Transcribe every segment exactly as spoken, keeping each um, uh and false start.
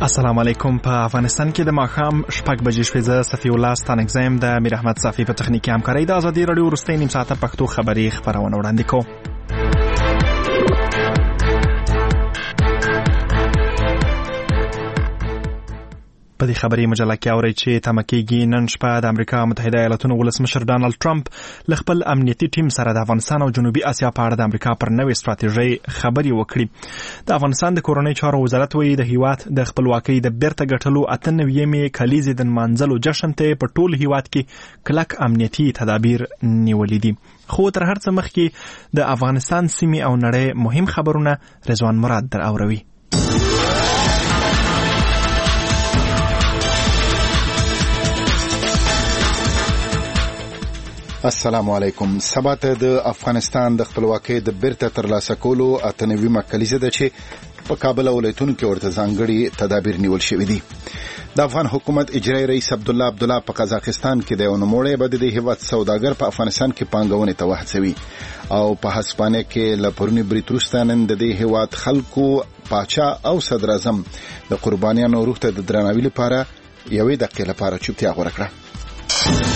السلام علیکم. په افغانستان کې د ماښام شپږ بجې شوې. زه صفی الله ستانکزیم د میر احمد صافی په تخنیکي همکارۍ د ازادي راډیو وروستۍ نیم ساعته پښتو خبري خپرونه وړاندې کوو. په دې خبري مجله کې اورئ چې تمه کېږي نن شپه د امریکا متحده ایالاتونو ولسمشر ډانلډ ټرمپ له خپل امنیتي ټیم سره د افغانستان او جنوبي اسیا په اړه د امریکا پر نوې ستراتیژۍ خبرې وکړي. د افغانستان د کورنۍ چارو وزارت وایي د هیواد د خپلواکۍ د بیرته ګټلو اته نوېمې کلیزې د نمانځلو جشن ته په ټول هیواد کې کلک امنیتي تدابیر نیولي دي. خو تر هر څه مخکې د افغانستان سیمې او نړۍ مهم خبرونه رضوان مراد در اوروي. السلام علیکم. سبا ته د افغانستان د خپلواکۍ د بیرته ترلاسه کولو اته نوېمه کلیزه ده چې په کابل ولایتونو کې ورته ځانګړي تدابیر نیول شوي دي. د افغان حکومت اجرایي رئیس عبدالله عبدالله په قزاقستان کې د یو نوموړی به د هیواد سوداګر په افغانستان کې پانګونې ته وهڅوي او په هسپانیا کې له پرونی برید وروسته نن د دې هیواد خلکو پاچا او صدر اعظم د قربانیانو روح ته د درناوي لپاره یوې دقیقې لپاره چوپتیا غوره کړه.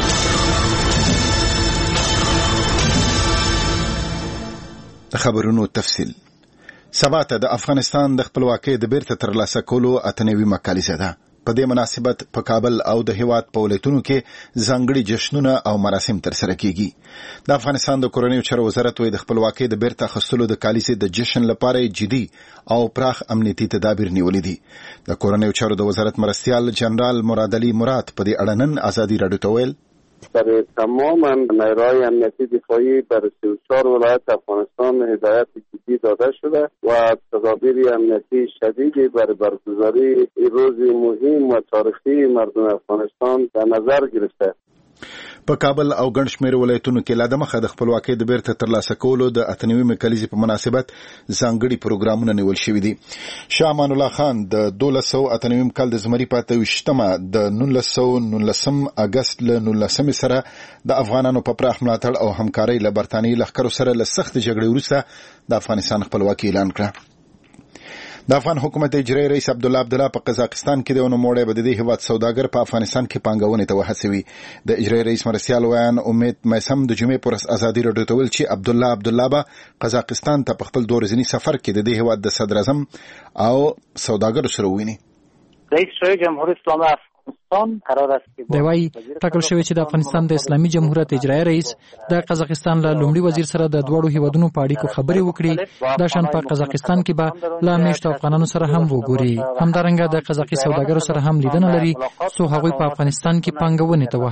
د خبرونو تفصیل. سبا ته د افغانستان د خپلواکۍ د بیرته ترلاسه کولو اته نوېمه کلیزه ده. په دې مناسبت په کابل او د هیواد په ولایتونو کې ځانګړي جشنونه او مراسم ترسره کیږي. د افغانستان د کورنیو چارو وزارت وایي د خپلواکۍ د بیرته اخیستلو د کلیزې د جشن لپاره جدي او پراخ امنیتي تدابیر نیولې دي. د کورنیو چارو د وزارت مرستیال جنرال مراد علي مراد په دې اړه نن ازادي راډیو ته ویل برای تمام نیروهای امنیتی دفاعی بر سی و چهار ولایت افغانستان هدایت جدی داده شده و تدابیر امنیتی شدیدی برای برگزاری این روز مهم و تاریخی مردم افغانستان در نظر گرفته. په کابل او ګڼ شمېر ولایتونو کې لا د مخه د خپلواکۍ د بیرته ترلاسه کولو د اته نوېمې کلیزې په مناسبت ځانګړي پروګرامونه نیول شوي دي. شاه امان الله خان د دولس سوه اته نوېم کال د زمري په اته ویشتمه د نولس سوه نولسم اګست له نولسمې سره د افغانانو په پراخ ملاتړ او همکارۍ له برتانیې لښکرو سره له سختې جګړې وروسته د افغانستان خپلواکي اعلان کړه. د افغان حکومت اجرایي رئیس عبدالله عبدالله په قزاقستان کې د یو نوموړی به د دې هیواد سوداګر په افغانستان کې پانګونې ته وهڅوي. د اجرایي رئیس مرستیال ویان امید میسم د جمعې پر ورځ ازادي راډیو ته ویل چې عبدالله عبدالله به قزاقستان ته په خپل دوه ورځني سفر کې د دې هیواد د صدر اعظم او سوداګرو سره وویني. رئیس جمهور اسلامی دی وايي ټاکل شوی چې د افغانستان د اسلامي جمهوریت اجرایي رئیس د قزاقستان له لومړي وزیر سره د دوړو هیوادونو په اړیکو خبرې وکړي. دا شان په قزاقستان کې به له میشتو افغانانو سره هم وګوري. همدارنګه د قزاقي سوداګرو سره هم لیدنه لري څو هغوی په افغانستان کې پانګونې ته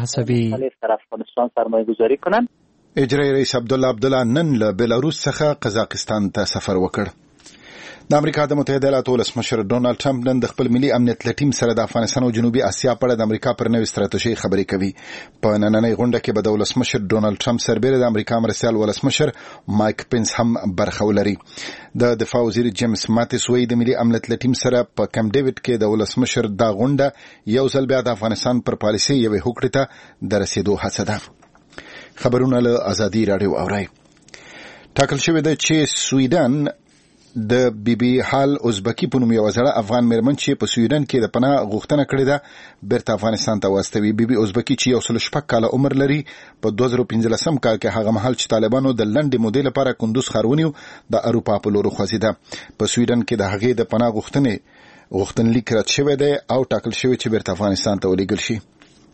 وهڅوي. اجرایي رئیس عبدالله عبدالله نن له بلاروس څخه قزاقستان ته سفر وکړ. د امریکا د متحده ایالاتو ولسمشر ډونالډ ټرمپ نن د خپل ملي امنیت له ټیم سره د افغانستان او جنوبي اسیا په اړه د امریکا پر نوې ستراتیژۍ خبرې کوي. په نننۍ غونډه کې به د ولسمشر ډونالډ ټرمپ سربېره د امریکا مرستیال ولسمشر مایک پنس هم برخه ولري. د دفاع وزیر جیمز ماتیس وایي د ملي امنیت له ټیم سره په کیمپ ډیوډ کې د ولسمشر دا غونډه یو ځل بیا د افغانستان پر پالیسۍ یوې هوکړې ته د رسیدو هڅه ده. خبرونه له ازادي راډیو اورئ. ټاکل شوی ده چې سویډن د بی بی حال ازبکی په نوم یو زړه افغان میرمن چې په سویډن کې د پناه غوښتنه کړې ده بیرته افغانستان ته واستوي. بی بی ازبکی چې یو سل شپږ کاله عمر لري په دوه زره پنځلسم کال کې هغه مهال چې طالبانو د لنډې مودې لپاره کندوز ښار ونیو د اروپا په لور خوځېده. په سویډن کې د هغې د پناه غوښتنې غوښتنلیک رد شوی دی او ټاکل شوی چې بیرته افغانستان ته ولېږل شي.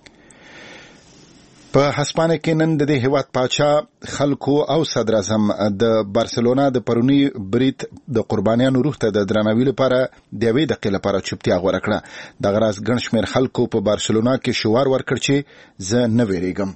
په هسپانیا کې نن د دې هیواد پاچا خلکو او صدر اعظم د بارسلونا د پرونی برید د قربانیانو روح ته د درناوي لپاره د یوې دقیقې لپاره چوپتیا غوره کړه. دغه راز ګڼ شمېر خلکو په بارسلونا کې شعار ورکړ چې زه نه ویریږم.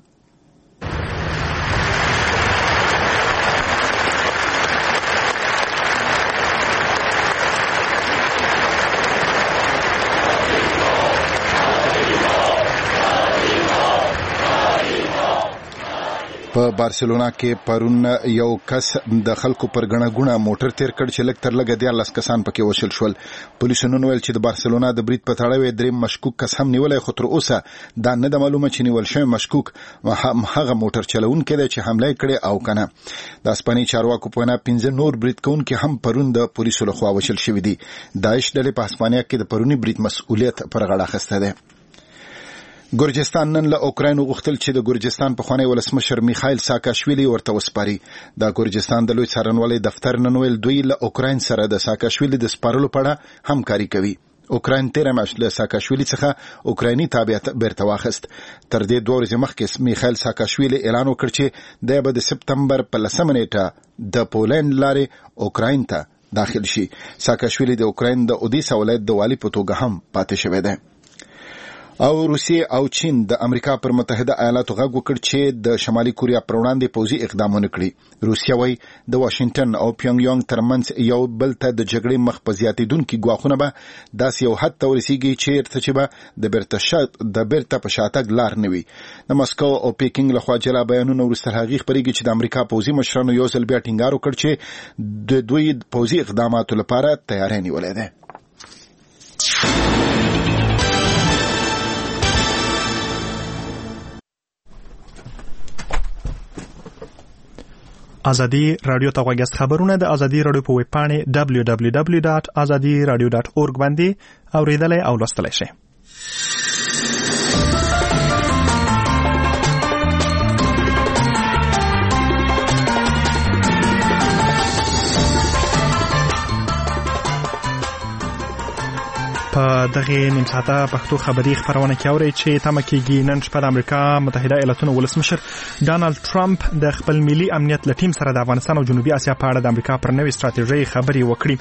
په بارسلونا کې پرون یو کس د خلکو پر غڼه غونه موټر تیر کړ چې لک تر لګ د لاس کسان پکې وشل شول. پولیسو نن ویل چې د بارسلونا د برید په تړاو درې مشکوک کس هم نیولای، خو تر اوسه دا نه د معلومه چې نیول شوی مشکوک هغه موټر چلوونکی دی چې حمله کړې او کنه. د اسپانیي چارواکو په وینا پنځه نور برید کوونکي هم پرون د پولیسو لخوا وشل شوي دي. داعش ډلې په اسپانیا کې د پرونی برید مسؤلیت پر غاړه اخیسته ده. ګورجستان نن له اوکراین غوښتل چې د ګورجستان پخوانی ولسمشر میخایل ساکاشویلی ورته وسپاري. د ګورجستان د لوی څارنوالۍ دفتر نن ویل دوی له اوکراین سره د ساکاشویلی د سپارلو په اړه همکاري کوي. اوکراین تیر میاشت له ساکاشویلی څخه اوکرایني تابعیت بیرته واخیست. تر دې دوه ورځې مخکې میخایل ساکاشویلی اعلان وکړ چې د به د سپتمبر په لسمه نیټه د پولند لارې اوکراین ته داخل شي. ساکاشویلی د اوکراین د اودیسا ولایت د والی په توګه هم پاتې شوی دی. او روسیه او چین د امریکا پر متحده ایالاتو غږ وکړ چې د شمالي کوریا پر وړاندې پوځي اقدامونه کړي. روسیه وايي د واشنگټن او پیونګ یانګ ترمنځ یو بل ته د جګړې مخ په زیاتېدونکي ګواښونه به داسې یو حد ته ورسیږي چې چې به د بیرته شات د بیرته په شاتګ لار نه وي. د مسکو او پیکینګ لخوا جلا بیانونه وروسته هغې خپرېږي چې د امریکا پوځي مشرانو یو ځل بیا ټینګار وکړ چې د دوی پوځي اقداماتو لپاره تیاری نیولې ده. ازادي رادیو ته غوږ است. خبرونه د ازادي رادیو په ویب پاڼه دبلیو دبلیو دبلیو ډاټ ازادي رادیو ډاټ اورګ باندې اوریدلای او لوستلای شئ. په دغه نیم ساعته پښتو خبري خبرونه کې اوري چې تمه کېږي نن شپه د امریکا متحده ایالاتونو ولسمشر ډانلډ ټرمپ د خپل ملي امنیت له ټیم سره د افغانستان او جنوبي اسیا په اړه د امریکا پر نوې ستراتیژۍ خبري وکړي.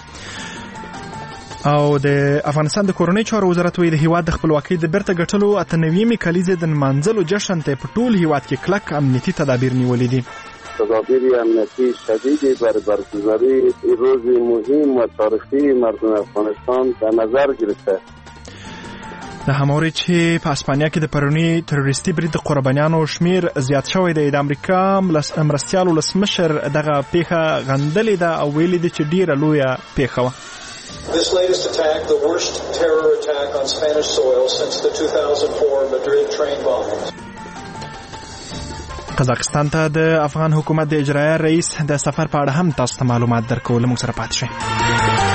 او د افغانستان د کورنۍ چارو وزارت ویلي د هیواد د خپلواکۍ د بیرته ګټلو اته نوي کلیزې د منځلو جشن ته په ټول هیواد کې کلک امنیتي تدابیر نیولې دي. تدابیر امنیتی شدیدی بر برگزاری این روز مهم و تاریخی مردم افغانستان در نظر گرفته. د همواري چې په اسپانیا کې د پرونی تروریستي برید د قربانیانو شمیر زیات شوی دی. د امریکا مرستیال ولسمشر دغه پیښه غندلې ده او ویلي دي چې ډیره لویه پیښه وه. This latest attack, the worst terror attack on Spanish soil since the two thousand four Madrid train bombings. قزاقستان ته د افغان حکومت د اجرایه رئیس د سفر په اړه هم تاسو ته معلومات درکول. موږ سره پاتې شئ.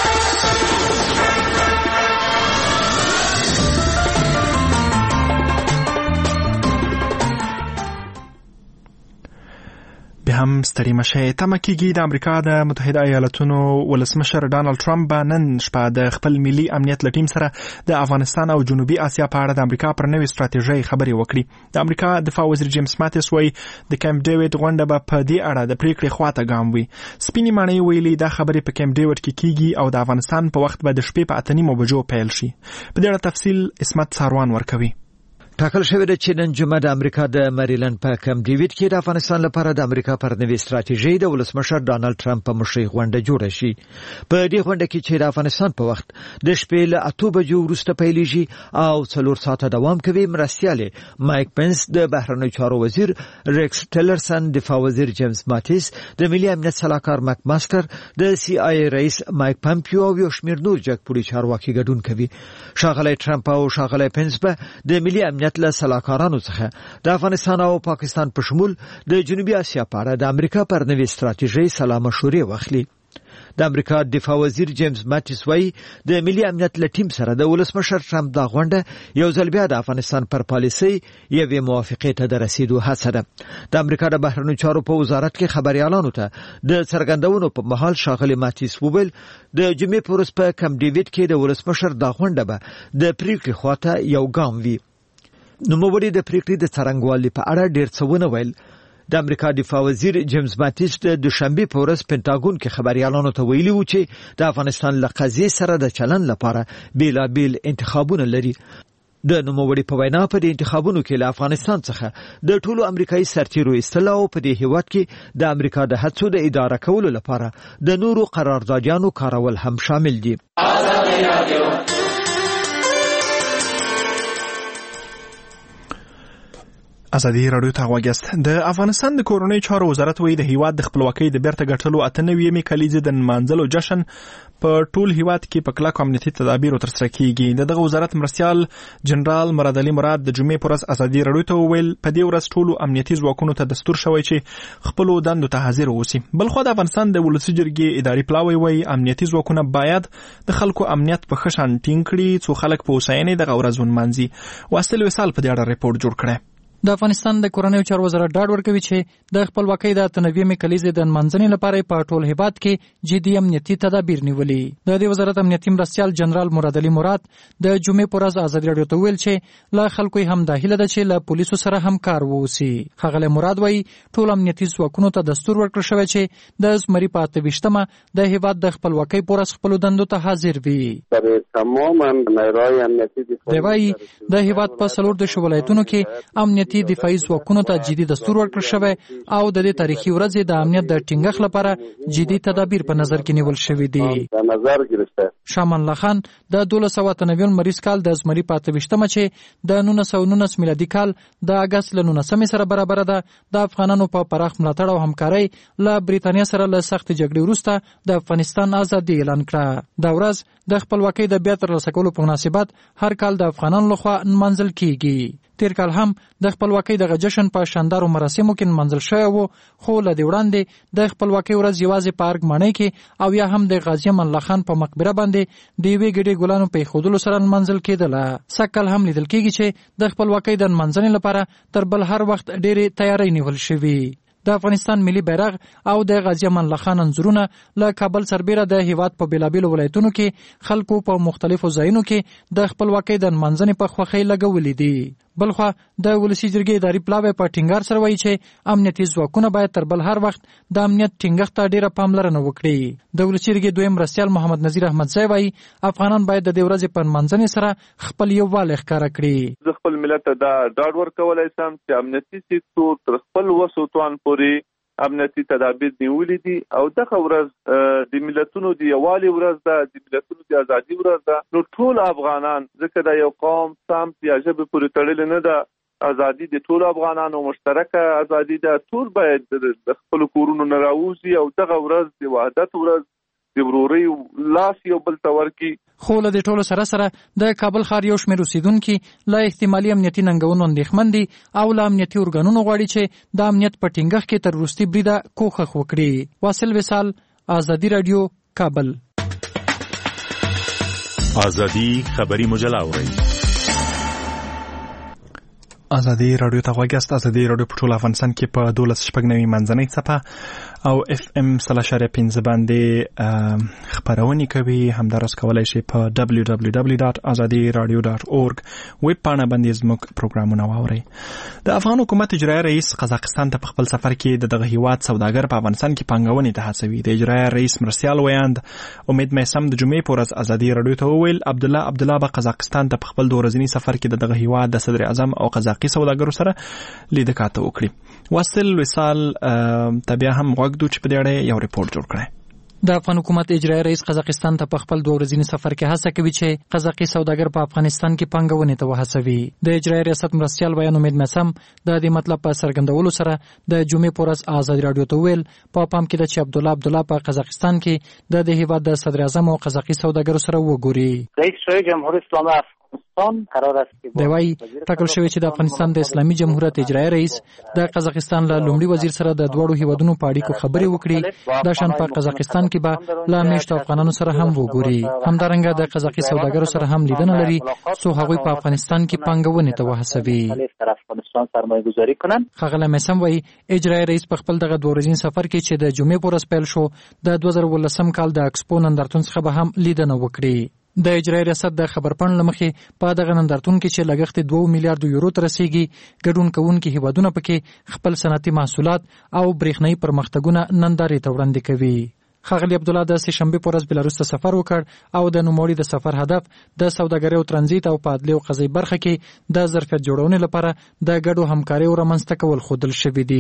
به هم ستړي مشه. تمه کېږي د امریکا د متحده ایالاتونو ولسمشر ډانلډ ټرمپ به نن شپه د خپل ملي امنیت له ټیم سره د افغانستان او جنوبي اسیا په اړه د امریکا پر نوې ستراتیژۍ خبرې وکړي. د امریکا دفاع وزیر جیمز ماتیس وایي د کیمپ ډیوډ غونډه به په دې اړه د پریکړې خواته ګام وي. سپینې ماڼۍ ویلي دا خبرې په کیمپ ډیوډ کې کېږي او د افغانستان په وخت به د شپې په اته نیمو بجو پیل شي. په دې اړه تفصیل اسمت ساروان ورکوي. ټاکل شوی دی چې نن جمعه د امریکا د مریلند په کم ډیوډ کې د افغانستان لپاره د امریکا پر نوې ستراتیژۍ د ولسمشر ډانلډ ټرمپ په مشرۍ غونډه جوړه شي. په دې غونډه کې چې د افغانستان په وخت د شپې له اته بجو وروسته پیلېږي او څلور ساعته دوام کوي. مرستیال مایک پنس د بهرنیو چارو وزیر ریکس ټیلرسن، دفاع وزیر جیمز ماتیس، د ملي امنیت سلاکار مک ماستر، د سی آی ای رئیس مایک پامپیو او یو شمېر نور جګپوړي چارواکي ګډون کوي. ښاغلی ټرمپ او ښاغلی پنس به د ملي امنیت له سلاکارانو څخه د افغانستان او پاکستان په شمول د جنوبي اسیا په اړه د امریکا پر نوې ستراتیژۍ سلا مشورې واخلي. د امریکا دفاع وزیر جیمز ماتیس وایي د ملي امنیت له ټیم سره د ولسمشر ټرمپ دا غونډه یو ځل بیا د افغانستان پر پالیسۍ یوې موافقې ته د رسیدو هڅه ده. د امریکا د بهرنیو چارو په وزارت کې خبريالانو ته د څرګندونو په مهال ښاغلی ماتیس وویل د جمعې په ورځ په کم ډیوډ کې د ولسمشر دا غونډه به د پریکړې خواته یو ګام وي. نوموړي د پریکړې د څرنګوالي په اړه ډېر څه ونه ویل. د امریکا دفاع وزیر جیمز ماتیس د دوشنبه په ورځ پینټاګون کې خبريالانو ته ویلي و چې د افغانستان له قضیې سره د چلن لپاره بیلابیل انتخابونه لري. د نوموړي په وینا په دې انتخابونو کې له افغانستان څخه د ټولو امریکایي سرتیرو ایستلو او په دې هیواد کې د امریکا د هڅو د اداره کولو لپاره د نورو قراردادیانو کارول هم شامل دي. ازادي رادیو ته غوږیاست. د افغانستان د کورنۍ چارو وزارت وایي د هیواد د خپلواکۍ د بیرته ګټلو اته نوي کلیزې د نمانځلو جشن په ټول هیواد کې په کلکو امنیتي تدابیرو ترسره کیږي. د دغه وزارت مرستیال جنرال مراد علي مراد د جمعې پر ورځ ازادي رادیو ته وویل په دې ورځ ټولو امنیتي ځواکونو ته دستور شوی چې خپلو دندو ته حاضر اوسي. بلخو د افغانستان د ولسي جرګې اداري پلاوی وایي امنیتي ځواکونه باید د خلکو امنیت په ښه شان ټینګ کړي څو خلک په هوساینې دغه ورځ ونمانځي. واصل وصال په دې اړه ریپورت جوړ کړی. د افغانستان د کورنیو چارو وزارت ډاډ ورکوي چې د خپلواکۍ د تنویمي کلیزې د نمانځنې لپاره په ټول هیواد کې جدي امنیتي تدابیر نیولي. د دې وزارت امنیتي مرستیال جنرال مراد علي مراد د جمعې پر ورځ ازادي رادیو ته ویل چې لا خلکو هم د هیله ده چې له پولیسو سره همکار ووسی. ښاغلی مراد وایي ټول امنیتي ځواکونو ته دستور ورکړل شوی چې د زمري په اته ویشتمه د هیواد د خپلواکۍ پر ورځ خپلو دندو ته حاضر وي. دی وایي د هیواد په څلور دېرشو ولایتونو کې امنیتي دفاعي ځواکونو ته جدي دستور ورکړل شوی او د دې تاریخي ورځې د امنیت د ټینګښت لپاره جدي تدابیر په نظر کې نیول شوي دي. شامان الله خان د دولس سوه اته نوي مریض کال د زمري په اته ویشتمه چې د نولس سوه نولس میلادي کال د اګست له نولسمې سره برابر ده د افغانانو په پراخ ملاتړ او همکارۍ له بریتانیا سره له سختې جګړې وروسته د افغانستان ازادي اعلان کړه. دا ورځ د خپلواکۍ د بیا ترلاسه کولو په مناسبت هر کال د افغانانو لخوا نمانځل کیږي. تیر کال هم د خپلواکۍ دغه جشن په شاندارو مراسمو کې نمانځل شوی و، خو له دې وړاندې د خپلواکۍ ورځ یوازې په ارګ ماڼۍ کې او یا هم د غازي امان الله خان په مقبره باندې د یوې ګډې ګلانو په ایښودلو سره نمانځل کېدله. سږکال هم لیدل کېږي چې د خپلواکۍ د نمانځنې لپاره تر بل هر وخت ډېرې تیاری نیول شوي. د افغانستان ملي بیرغ او د غازي امان الله خان انځورونه له کابل سربیره د هیواد په بیلابیلو ولایتونو کې خلکو په مختلفو ځایونو کې د خپلواکۍ د نمانځنې په خوښۍ لګولي دي. بلخوا د ولسي جرګې اداري پلاوی په ټینګار سره وایي چې امنیتي ځواکونه باید تر بل هر وخت د امنیت ټینګښت ته ډېره پاملرنه وکړي. د ولسي جرګې دویم مرستیال محمد نذیر احمدزی وایي افغانان باید د دې ورځې په نمانځنې سره خپل یووالی ښکاره کړي. زه خپل ملت ته دا ډاډ ورکولی شم چې امنیتي سکتور تر خپل وسو توان پورې امنیتي تدابیر نیولې دي او دغه ورځ د ملتونو د یووالي ورځ ده، د ملتونو د ازادي ورځ ده. نو ټول افغانان ځکه د یو قوم سمت یا ژبې پورې تړلې نه ده، ازادي د ټولو افغانانو مشترکه ازادي ده. ټول باید د خپلو کورونو نه راووځي او دغه ورځ د وحدت ورځ د ورورۍ لاس یو بل ته ورکړي. خو له دې ټولو سره سره د کابل ښار یو شمېر اوسېدونکي له احتمالي امنیتي ننګونو اندېښمن دي او له امنیتي ارګانونو غواړي چې د امنیت په ټینګښت کې تر وروستي بریده کوښښ وکړي. واصل وصال، ازادي رادیو، کابل. ازادي خبري مجله اورئ. ازادي رادیو ته غوږیاست. ازادي رادیو په ټول افغانستان کې په دولس شپږ نوي منځنۍ څپه او اف ام سل اشاریه پنځه باندې خپرونې کوي. همداراز کولای شي په دبلیو دبلیو دبلیو ډاټ ازادي رادیو ډاټ اورګ ویب پاڼه باندې زموږ پروګرامونه واورئ. د افغان حکومت اجرایي رئیس قزاقستان ته په خپل سفر کې د دغه هیواد سوداګر په افغانستان کې پانګونې ته هڅوي. د اجرایي رئیس مرستیال ویاند امید میسم د جمعې په ورځ ازادي رادیو ته وویل عبدالله عبدالله به قزاقستان ته په خپل دوه ورځني سفر کې د دغه هیواد د صدر اعظم او قزاقي سوداګرو سره لیده کاته وکړي. واصل وصال ته بیا هم غوږ دو چې په دې اړه یو ریپورت جوړ کړی. د افغان حکومت اجرایي رئیس قزاقستان ته په خپل دوه ورځني سفر کې هڅه کوي چې قزاقي سوداګر په افغانستان کې پانګونې ته وهڅوي. د اجرایي ریاست مرستیال بیان امید مسم د دې مطلب په څرګندولو سره د جمعې په ورځ ازادي رادیو ته ویل په پام کې ده چې عبدالله عبدالله په قزاقستان کې د دې هیواد د صدر اعظم او قزاقي سوداګرو سره وګوري. رئیس جمهوریت اسلامی دی وایي ټاکل شوی چې د افغانستان د اسلامي جمهوریت اجرایي رئیس د قزاقستان له لومړي وزیر سره د دواړو هیوادونو په اړیکو خبرې وکړي. دا شان په قزاقستان کې به له میشتو افغانانو سره هم وګوري. همدارنګه د قزاقي سوداګرو سره هم لیدنه لري څو هغوی په افغانستان کې پانګونې ته وهڅوي. ښاغلی میسم وایي اجرایي رئیس په خپل دغه دوه ورځني سفر کې چې د جمعې په ورځ پیل شو د دوه زره اوولسم کال د اکسپو نندارتون څخه به هم لیدنه وکړي. د اجرایي ریاست د خبرپاڼې له مخې په دغه نندارتون کې چې لګښت دوه میلیارډ یورو ته رسیږي ګډون کوونکي هیوادونه پکې خپل صنعتي محصولات او برېښنايي پرمختګونه نندارې ته وړاندې کوي. ښاغلي عبدالله د سې شنبې په ورځ بلاروس ته سفر وکړ او د نوموړي د سفر هدف د سوداګرۍ او ترانزیت او په عدلي او قضایي برخه کې د ظرفیت جوړونې لپاره د ګډو همکاریو رامنځته کول ښودل شوي دي.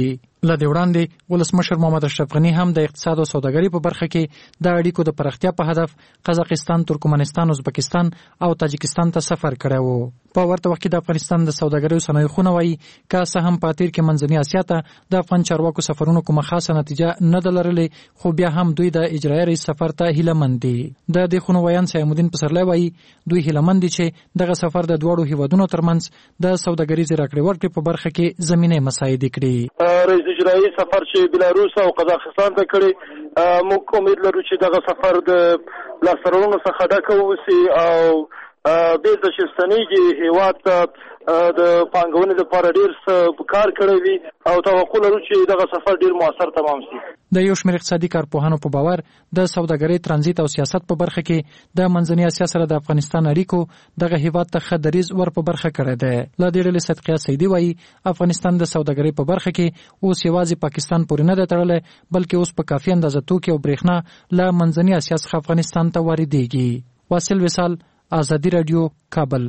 له دې وړاندې ولسمشر محمد اشرف غني هم د اقتصاد او سوداګرۍ په برخه کې د اړیکو د پراختیا په هدف قزاقستان، ترکمنستان، ازبکستان او تاجکستان ته سفر کړی و. په ورته وخت کې د افغانستان د سوداګرۍ او صنایعو خونه وایي که څه هم په تیر کې منځنۍ اسیا ته د افغان چارواکو سفرونو کومه خاصه نتیجه نه ده لرلې، خو بیا هم دوی د اجرایي رئیس سفر ته هیلهمند دي. د دې خونو ویان سیام الدین پسرلی وایي دوی هیلهمند دي چې دغه سفر د دواړو هیوادونو ترمنځ د سوداګریزې راکړې ورکړې په برخه کې زمینه مساعده کړي. رئیس اجرایي سفر چې بلاروس او قزاقستان ته کړی، موږ امید لرو چې دغه سفر د لاسته څخه ډک ووسي او بیرته چې ستنېږي هیواد ته د پانګونې لپاره ډېر کار کړی وي او توقع لرو چې دغه سفر ډېر مؤثر تمام شي. د یو شمېر اقتصادي کارپوهانو په باور د سوداګرۍ، ترانزیت او سیاست په برخه کې د منځنۍ اسیا سره د افغانستان اړیکو دغه هیواد ته ښه دریځ ور په برخه کړی دی. له دې ډلې صدقیه سیدي وایي افغانستان د سوداګرۍ په برخه کې اوس یوازې پاکستان پورې نه دی تړلی، بلکې اوس په کافي اندازه توکي او برېښنا له منځنۍ اسیا څخه افغانستان ته واردېږي. واصل وصال، آزادی رادیو، کابل.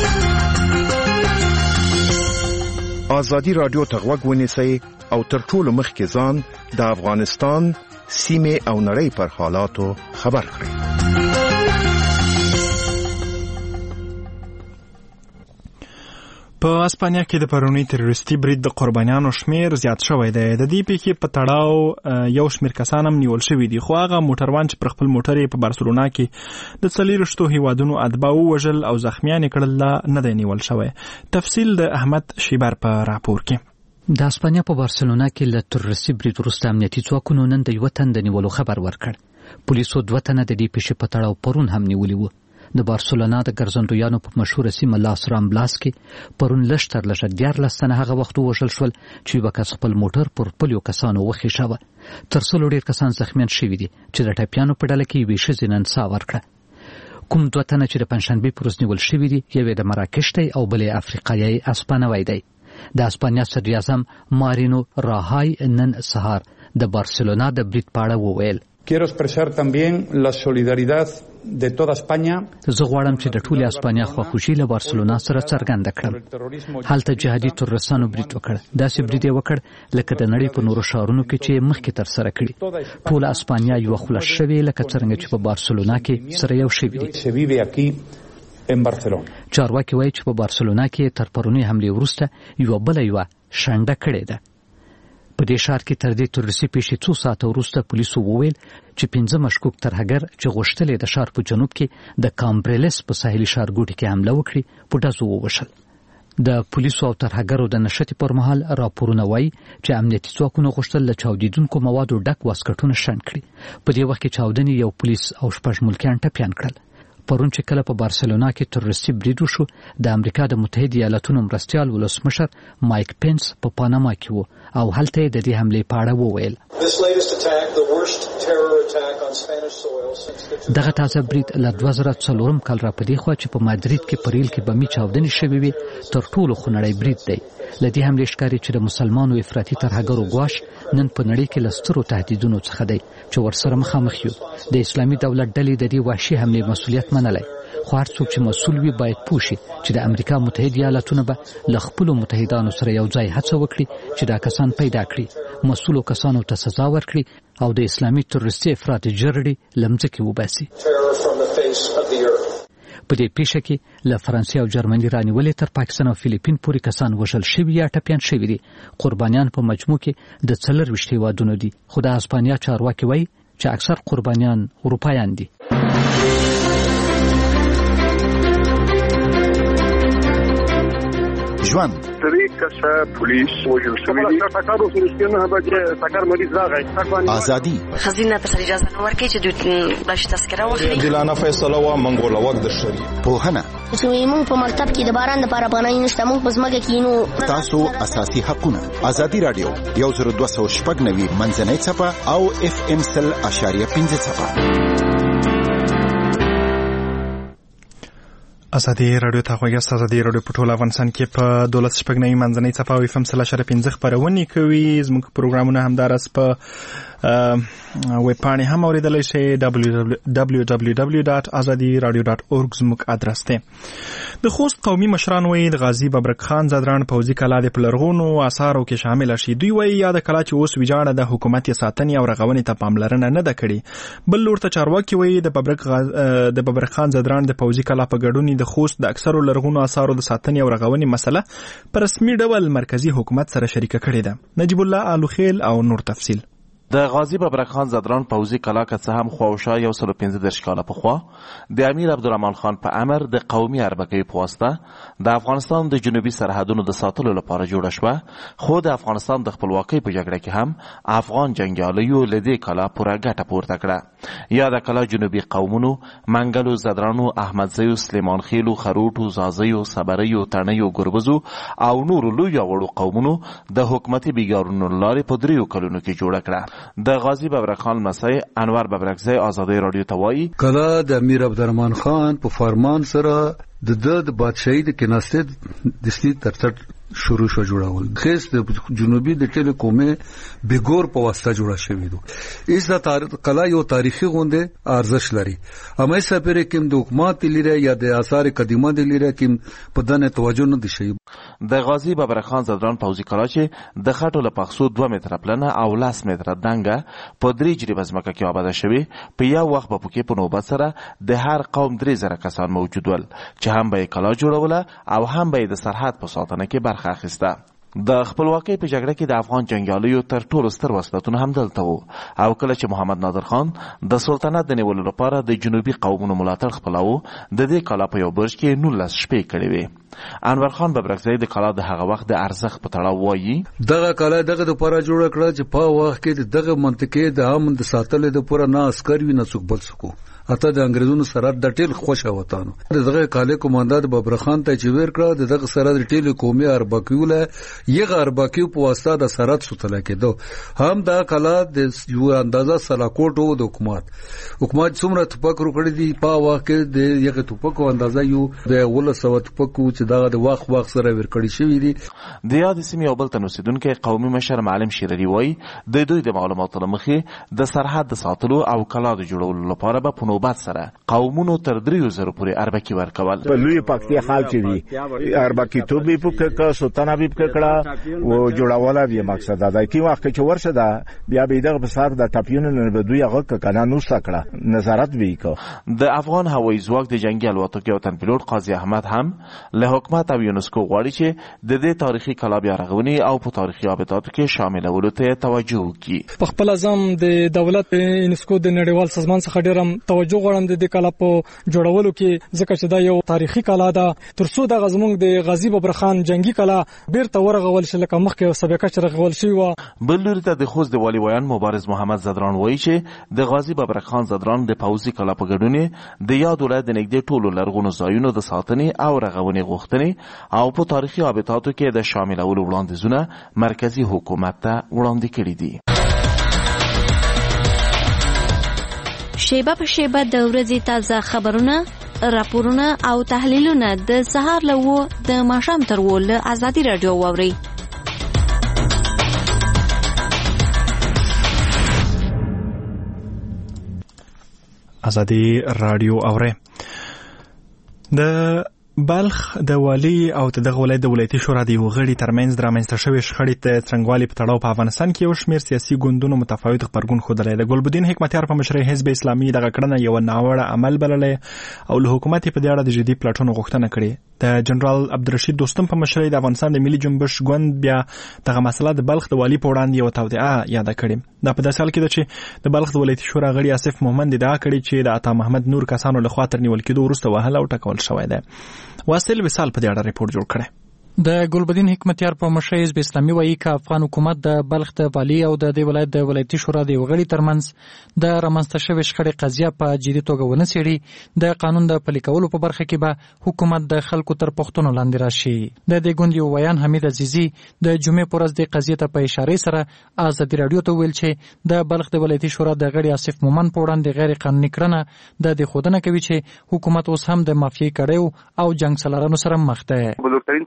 آزادی رادیو ته غوږ ونیسئ او تر ټولو مخکې ځان د افغانستان، سیمې او نړۍ پر حالاتو خبر کړئ. په اسپانیا کې د پرونی تروریستي برید د قربانیانو شمیر زیات شوی دی. د دې پیښې په تړاو یو شمیر کسان هم نیول شوي دي، خو هغه موټروان چې پر خپل موټر یې په بارسلونا کې د څلېرویشتو هیوادونو اتباع ووژل او زخمیان یې کړل لا نه دی نیول شوی. تفصیل د احمد شیبر په راپور کې. د اسپانیا په بارسلونا کې له تروریستي برید وروسته امنیتي ځواکونو نن د یوه تن د نیولو خبر ورکړ. پولیسو دوه تنه د دې پیښې په تړاو پرون هم نیولي وو. د بارسلونا د ګرځندویانو په مشهوره سیمه لاس رامبلاس کې پرون لږ تر لږه دیارلس تنه هغه وخت ووژل شول چې یوه کس خپل موټر پر پلیو کسانو وخیښاوه. تر سلو ډېر کسان زخمیان شوي دي چې د ټپیانو په ډله کې یوې ښځې نن ساه ورکړه. کوم دوه تنه چې د پنجشنبې پر ورځ نیول شوي دي، یو یې د مراکش دی او بل یې افریقایي اسپانوی دی. د اسپانیا صدراعظم مارینو راهای نن سهار د بارسلونا د برید په اړه وویل: Quiero expresar también la solidaridad de toda España. زه غواړم چې د ټولې اسپانیا خواخوږي له بارسلونا سره څرګنده کړم. هلته جهادي تروریستانو برید وکړ، داسې برید یې وکړ لکه د نړۍ په نورو ښارونو کې چې مخکې ترسره کړي. ټوله اسپانیا یوه خوله شوې لکه څرنګه چې په بارسلونا کې سره یو شوي دي. چارواکي وایي چې په بارسلونا کې تر پرونۍ حملې وروسته یوه بله یوه شنډه کړې ده. په دې ښار کې تر دې تروریستي پیښې څو ساعته وروسته پولیسو وویل چې پنځه مشکوک ترهګر چې غوښتل د ښار په جنوب کې د کامبریلس په ساحلي ښارګوټي کې حمله وکړي په ډزو ووژل. د پولیسو او ترهګرو د نښتې پر مهال راپورونه وایي چې امنیتي ځواکونو غوښتل له چاودېدونکو موادو ډک واسکټونه شنډ کړي. په دې وخت کې چاودنې یو پولیس او شپږ ملکیان ټپیان کړل. پرون چې کله په بارسلونا کې تروریستي برید وشو، د امریکا د متحده ایالاتونو مرستیال ولسمشر مایک پینس په پاناما کې و او هلته د دې حملې په اړه وویل: دغه تازه برید له دوه زره څلورم کال را پدې خوا چې په مادرید کې په ریل کې بمي چاودنې شوې وي تر ټولو خونړی برید دی. له دې حملې ښکاري چې د مسلمانو افراطي ترهګرو ګواښ نن په نړۍ کې له سترو تهدیدونو څخه دی چې ورسره مخامخ یو. د اسلامي دولت ډلې د دې وحشي حملې مسؤلیت منلی، خو هر څوک چې مسؤل وي باید پوه شي چې د امریکا متحده ایالاتونه به له خپلو متحدانو سره یو ځای هڅه وکړي چې دا کسان پیدا کړي، مسؤلو کسانو ته سزا ورکړي او د اسلامي تروریستي افراط جرړې له مځکې وباسي. په دې پیښه کې له فرانسې او جرمني رانیولې تر پاکستان او فلیپین پورې کسان وژل شوي یا ټپیان شوي دي. قربانیان په مجموع کې د څلرویشت هیوادونو دي، خو د اسپانیا چارواکي وایي چې اکثر قربانیان اروپایان دي. ژوند درې کسه پولیس وژل شوي دي. سکارو فلسطینه به سکار مریض راغی. ازادي خزینه په سر اجازه نه ورکړي چې دوی باش تذکره واخلي. عادلانه فیصله و منګول وخت د شری پوهنه چې موږ په مکتب کې د باران لپاره پناه نشته، موږ په ځمکه کې نو تاسو اساسي حقونه. ازادي رادیو یو زر دوه سوه شپږ نوي منځنۍ څپه او اف ام سل اشاریه پنځه څپه. ازادي رادیو ته غوږ یاست. ازادي رادیو په ټول افغانستان کې په دولس شپږ نوي منځنۍ څپه او اف ام سل اشاریه پنځه خپرونې کوي. زموږ پروګرامونه همداراز په ویبپاڼې هم اوریدلی شئ دبلیو دبلیو دبلیو ډاټ ازادي رادیو ډاټ اورګ زموږ ادرس دی. د خوست قومي مشران وایي د غازي ببرک خان زدران پوځي کلا د په لرغونو آثارو کې شامله شي. دوی وایي یاده کلا چې اوس ویجاړه د حکومت یې ساتنې او رغونې ته پاملرنه نه ده کړې. بل لور ته چارواکي وایي د ببرک غاز... د ببرک خان زدران د پوځي کلا په ګډون د خوست د اکثرو لرغونو آثارو د ساتنې او رغونې مسله په رسمي ډول مرکزی حکومت سره شریکه کړې ده. نجیب الله الوخیل او نور تفصیل. د غازی ببرک خان زدران پوځي کلا که څه هم خواوشا یو سل و پنځه دېرش کاله پخوا د امیر عبدالرحمن خان په امر د قومي اربکیو په واسطه د افغانستان د جنوبي سرحدونو د ساتلو لپاره جوړه شوه، خو د افغانستان د خپلواکۍ په جګړه کې هم افغان جنګیالیو له دې کلا پوره ګټه پورته کړه. یاده کلا جنوبي قومونو منګلو، زدرانو، احمدزیو، سلیمان خیلو، خروټو، زازیو، صبریو، تڼیو، ګربزو او نورو لویو وړو قومونو د حکومتي بیګارونو لارې په دریو کلونو کې جوړه کړه. د غازی ببرک خان مسای انور ببرکزی آزادی رادیو ته وایي کلا د امیر عبدالرحمن خان په فرمان سره د د بادشاہي د کناسته د سلی ترڅټ شروع شو جوړول. خاص د جنوبي د ټیلی قومې بیګور په واسطه جوړه شوې ده. ایسا تاریخ کلا یو تاریخي غونډه ارزش لري. همې سپیره کوم د حکومت لري یا د آثار قدیمه د لري کوم په دنه توجه نه دي شي. د غازی ببرک خان زدران پوځي کلا چې د خټو له پخسو دوه متره پلنه او لاس متره دنګه په درې جریبه ځمکه کې آباده شوې، په یو وخت په پکې په نوبت سره د هر قوم درې زره کسان موجود ول چې هم به کلا جوړوله او هم به د سرحد په ساتنه کې برخه اخیسته. د خپلواکۍ په جګړه کې د افغان جنګیالیو تر ټولو ستر وسلتونه هم دلته وو، او کله چې محمد نادر خان د سلطنت د نیولو لپاره د جنوبي قومونو ملاتړ خپلاوه، د دې کلا په یو برج کې نولس شپې کړې وې. انور خان ببرکزی د کلا د هغه وخت د ارزښت په تړاو وایي دغه کلا دغه د پاره جوړه کړه چې په وخت کې دغه منطقې د امن د ساتلې د پوره نه عسكر وي نه څوک بل څوک اته د انګریزونو سره د ټیل خوشا وطن دغه کاله کوماندان ببرک خان ته چې ور کړه دغه سره د ټیل قومي اربکیوله یغه اربکیو په واسطه د سرحد سوتل کېدو. هم دا کلا د یو اندازه سلاکوټ وو د حکومت حکومت څومره توپک وکړي دی په وخت کې د یغه توپک اندازه یو د ولسو توپک چې دا د واخ واخ سره ور کړی شوی دی. د یاد سیمې او بل تنوسیدونکو قومي مشر معلم شیرری وای د دوی د معلوماتو لمخې د سرحد د ساتلو او کلا د جوړولو لپاره به نوبت سره قومونو تر دریو زرو پورې اربکی ورکول. په لوی پکتیا خال چې دی اربکی تو به پک ک سلطنه به کړه او جوړاواله به مقصد دا کی وخت چې ورشه دا بیا به دغه بسار د ټاپیونو نه به دوی هغه کنه نو سکړه نظارت به وکړه. د افغان هوایي ځواک د جنگي الوتکو تن پیلوټ قاضي احمد هم له حکومت او یونسکو غواړي چې د دې تاریخي کلا بیا رغونې او په تاریخي ابداتو کې شاملولو ته توجه وکړي. په خپل ځم د دولت یونسکو د نړیوال سازمان څخه ډیرم توجه غواړم د دې کلا په جوړولو کې، ځکه چې دا یو تاریخي کلا ده. ترڅو د غزمونږ د غازی ببرک خان جنگي کلا بیرته ورغول شي لکه مخکې سبقه چې رغول شي و. بل لوري ته د خوست د والی ویان مبارز محمد زدران وایي چې د غازی ببرک خان زدران د پوځي کلا په ګډون د یاد ولایت د نږدې ټولو لرغونو ځایونو د ساتنې او رغونې غوښتنې او په تاریخي ابداتو کې د شاملولو وړاندیزونه مرکزی حکومت ته وړاندې کړي دي. شیبه په شیبه د ورځې تازه خبرونه، راپورونه او تحلیلونه د سهار له وو د ماښام تر وو له ازادي رادیو واورئ. ازادي رادیو اورئ. د بلخ د والی او دغه ولایت د ولایتي شورا د یو غړي ترمنځ د رامنځته شوې شخړې ته څرنګوالي په تړاو په افغانستان کې یو شمېر سیاسي ګوندونو متفاوت غبرګون ښودلی دی. ګلبدین حکمتیار په مشرۍ حزب اسلامي دغه کړنه یوه ناوړه عمل بللی او له حکومت یې په دې اړه د جدي پلټنو غوښتنه کړې. د جنرال عبدالرشید دوستم په مشرۍ د افغانستان د ملي جنبش ګوند بیا دغه مسله د بلخ د والي په وړاندې یوه توطئه یاده کړې. دا په داسې حال کې ده چې د بلخ د ولایتي شورا غړي آصف مومند ادعا کړې چې د عطا محمد نور کسانو لخوا تر نیول کېدو وروسته وهل او ټکول شوی دی. واصل وصال په دې اړه ریپورت جوړ کړی. د ګلبدین حکمتیار په مشرۍ حزب اسلامي وایي که افغان حکومت د بلخ د والي او د دې ولایت د ولایتي شورا د یو غړي ترمنځ د رامنځته شوې شخړې قضیه په جدي توګه ونه څېړي، د قانون د پلي کولو په برخه کې به حکومت د خلکو تر پوښتنو لاندې راشي. د دې ګوند یو ویان حمید عزیزي د جمعې په ورځ دې قضیې ته په اشارې سره ازادي راډیو ته ویل چې د بلخ د ولایتي شورا د غړي آصف مومند په وړاندې غیر قانوني کړنه د دې ښودنه کوي چې حکومت اوس هم د مافیایي کړیو او جنګ سالارانو سره مخ دی. بزرگترین تاثیر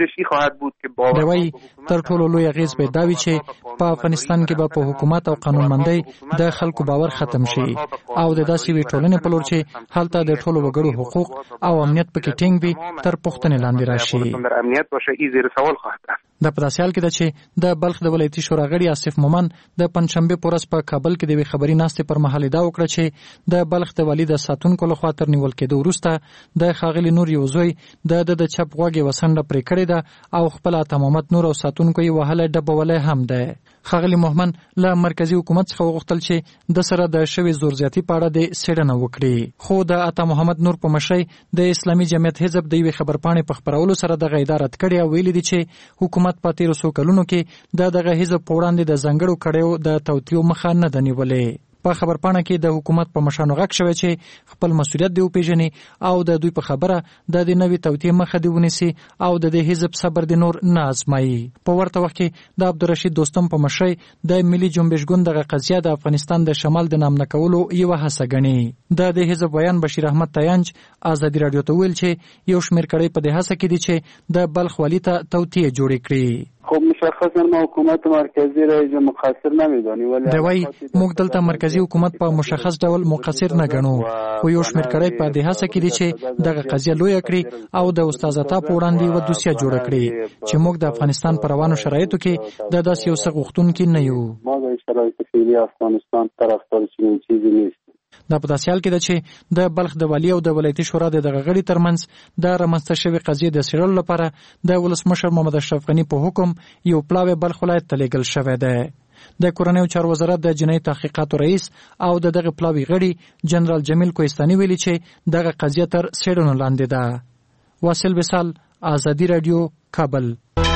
نشی خواهد بود که باور دوی تر ټولو لوی اغیز به دا وي چې په افغانستان کې به په حکومت او قانونمندۍ د خلکو باور ختم شي او د داسې وی ټولنې په لور چې هلته د ټولو وګړو حقوق او امنیت پکې ټینګ وي تر پوښتنې لاندې راشي. در امنیت باشه ای زیر سوال خواهد رفت. د په داسې حال کې ده چې د بلخ د ولایتي شورا غړي آصف مومن د پنځشنبه په ورځ په کابل کې د یوې خبري ناستې پر مهال دا وکړه چې د بلخ د والي د ساتونکو لخوا تر نیول کېدو وروسته د ښاغلي نور یو زوی د د چپ غوږ وسنډه پرې کړې ده او خپل اتمامت نور او ساتونکو یې وهله ډبولی هم ده. ښاغلي مومن له مرکزی حکومت څخه وغوښتل چې د سره د شوې زور زیاتي په اړه د څېړنه وکړي، خو د عطا محمد نور په مشرۍ د اسلامي جمعیت حزب د یوې خبرپاڼې په خپرولو سره دغه ادعا رد کړې او ویلي دي چې حکومت په تېرو څو کلونو کې د دغه حزب په وړاندې د ځانګړو کړیو د توطیو مخه نه ده نیولې. په خبرپاڼه کې د حکومت په مشانو غږ شوی چې خپل مسؤلیت دی وپیژني او د دوی په خبره د دې نوې توطیې مخه دی ونیسي او د دې حزب صبر دی نور نه ازمایي. په ورته وخت کې د عبدالرشید دوستم په مشرۍ د ملي جنبش ګوند دغه قضیه د افغانستان د شمال د نامنه کولو یوه هڅه ګڼي. د دې حزب بیان بشیر احمد تاینج ازادي راډیو ته ویل چې یو شمېر کړۍ په دې هڅه کې دي چې د بلخ والي ته توطیې جوړې کړي. خب مشخصا ما حکومت مرکزی رئیس مقصر نمیدانی ولی دوی موږ دلته مرکزی حکومت په مشخص ډول مقصر نه ګڼو، خو یو شمېر کړی په دې هڅه کې دي چې دغه قضیه لویه کړي او د استاد عطا په وړاندې یوه دوسیه جوړه کړي چې موږ د افغانستان په روانو شرایطو کې د داسې یو څه غوښتونکي نه یو. ما د شرایط فعلي افغانستان طرفدار چنین چیزی نیست. دا په داسې حال کې ده چې د بلخ د والي او د ولایتي شورا د دغه غړي ترمنځ د رامنځته شوې قضیې د څېړلو لپاره د ولسمشر محمد اشرف غني په حکم یو پلاوی بلخ ولایت ته لیږل شوی دی. د کورنیو چارو وزارت د جنایي تحقیقاتو رئیس او د دغه پلاوی غړي جنرال جمیل کوهستاني ویلي چې دغه قضیه تر څېړنو لاندې ده. واصل وصال، ازادي راډیو، کابل.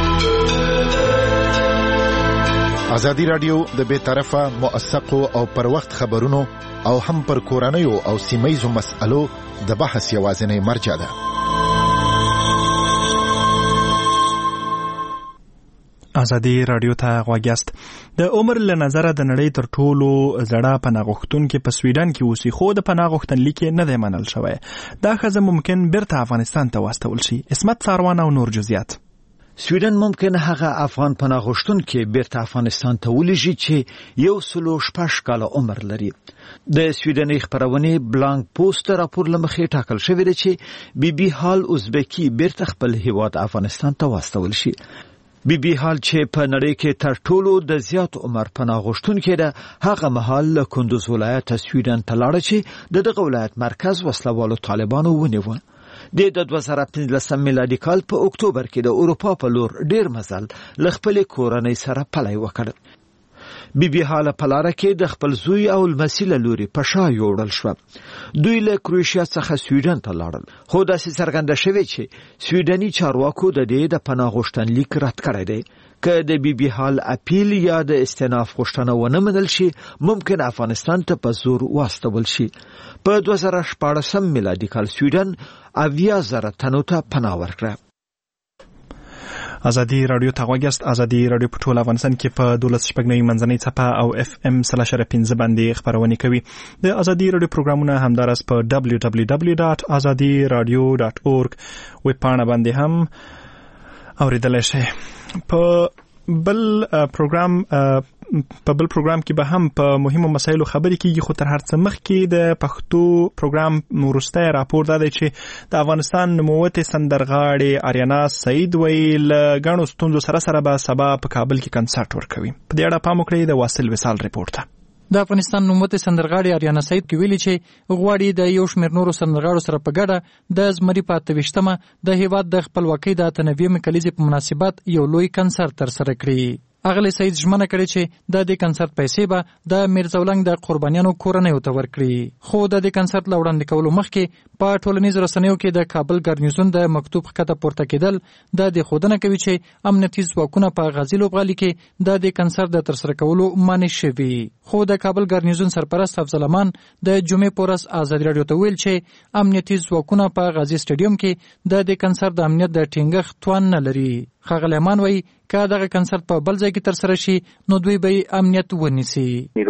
ازادي راډیو د بې طرفه موثقو او پر وخت خبرونو او هم پر کورنیو او سیمه‌یزو مسألو د بحث یوازینی مرجع ده. ازادي راډیو ته غوږ یاست. د عمر له نظره د نړۍ تر ټولو زړه پناه غوښتونکي په سویډن کې اوسي، خو د پناه غوښتنلیک یې نه دی منل شوی. دا ښځه ممکن بیرته افغانستان ته واستول شي. اسمت ساروان او نور جزئیات. سویډن ممکن هغه افغان پناه غوښتونکي بیرته افغانستان ته ولېږي چې یو سلو شپږ کاله عمر لري. د سویډني خپرونې بلانک پوسټ راپور له مخې ټاکل شوی دی چې بی بی هال ازبکی بیرته خپل هیواد افغانستان ته واستول شي. بی بی هال چې په نړۍ کې تر ټولو د زیات عمر پناه غوښتونکې ده، هغه مهال له کندوز ولایت سویډن ته لاړه چې د دغه ولایت مرکز وسلوالو طالبانو ونیوه. د دوه زره پنځلسم میلادي کال په اکتوبر کې د اروپا په لور ډیر مزل له خپلې کورنۍ سره پلی وکړ. بی بی هال په لاره کې د خپل زوی او لمسي له لوري په شا یوړل شوه. دوی له کروشیا څخه سویډن ته لاړل، خو داسې څرګنده شوې چې سویډني چارواکو د دې د پناه غوښتنلیک رد کړی دی. که د بی بی هال اپیل یا د استئناف غوښتنه ونه منل شي، ممکن افغانستان ته په زور واستول شي. په دوه زره شپاړسم میلادي کال سویډن اویا زره تنو ته پناه ورکړه. ازادي راډیو ته غوږ یاست. ازادي راډیو په ټول افغانستان کې په دولس شپږ نوي منځنۍ څپه او اف ام سل شره پنځه باندې خپرونې کوي. د ازادي راډیو پروګرامونه همدارس په دبلیو دبلیو دبلیو ډاټ ازادي راډیو ډاټ اورګ ویب پاڼه باندې هم اوریدلای شئ. په بل پروګرام په بل پروګرام کې به هم په مهمو مسایلو خبرې کیږي، خو تر هر څه مخکې د پښتو پروګرام وروستی راپور دا دی چې د افغانستان نوموتې سندرغاړې آریانا سعید ویل ګڼو ستونزو سره سره به سبا په کابل کې کنسرت ورکوي. په دې اړه پام وکړئ د واصل وصال ریپورت ته. د افغانستان نوموتې سندرغاړې آریانا سعید کې ویلي چې غواړي د یو شمېر نورو سندرغاړو سره په ګډه د زمري په اته ویشتمه د هیواد د خپلواکۍ د اته نوېمې کلیزې په مناسبت یو لوی کنسرت ترسره کړي. اغلی سعید ژمنه کړې چې د دې کنسرت پیسې به د میرزولنګ د قربانیانو کورنیو ته ورکړي. خو د دې کنسرت له وړاندې کولو مخکې په ټولنیزو رسنیو کې د کابل ګارنیزون د مکتوب ښکته پورته کېدل د دې ښودنه کوي چې امنیتي ځواکونه په غازي لوبغالي کې د دې کنسرت د ترسره کولو مانع شوي. خو د کابل ګارنیزون سرپرست افضل امان د جمعې په ورځ ازادي راډیو ته ویل چې امنیتي ځواکونه په غازي سټیډیوم کې د دې کنسرت د امنیت د ټینګښت توان نه لري. ښاغلی امان وایي که دغه کنسرت په بل ځای کې ترسره شي نو دوی به امنیت ونیسي.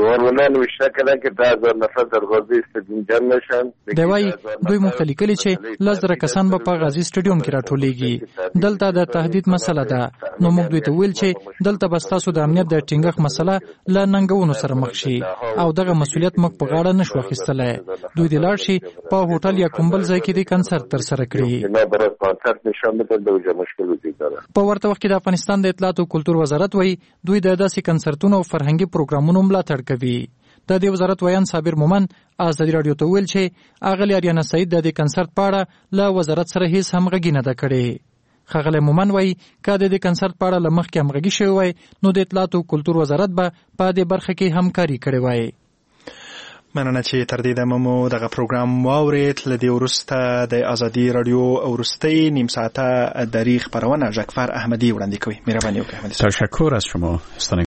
دی وایي دوی موږ ته لیکلي چې لس زره کسان به په غازي سټیډیوم کې راټولیږي. دلته د تهدید مسله ده نو موږ دوی ته ویل چې دلته به ستاسو د امنیت د ټینګښت مسله له ننګونو سره مخ شي او دغه مسؤلیت موږ په غاړه نشو اخیستلی. دوی دې لاړ شي په هوټل یا کوم بل ځای کې د کنسرت ترسره کړي. په ورته وخت کې د افغانستان د اطلاعات او کلتور وزارت وایي دوی د داسې کنسرتونو او فرهنګي پروګرامونو ملاتړ کوي. د دې وزارت ویان صابر مومن آزادي رادیو ته ویل چې اغلی اریانا سعید د دې کنسرت په اړه له وزارت سره هیڅ همغږي نه ده کړې. ښاغلی مومن وایي که د دې کنسرت په اړه له مخکې همغږي شوی وای نو د اطلاعات او کلتور وزارت به په دې برخه کې همکاري کړې وای. مننه چې تر دې دمه مو دغه پروګرام واورید. له دې وروسته د آزادي رادیو وروستۍ نیم ساعته دری خبرونه ژکفر احمدی وړاندې کوي. مهرباني وکړئ. تشکر از شما.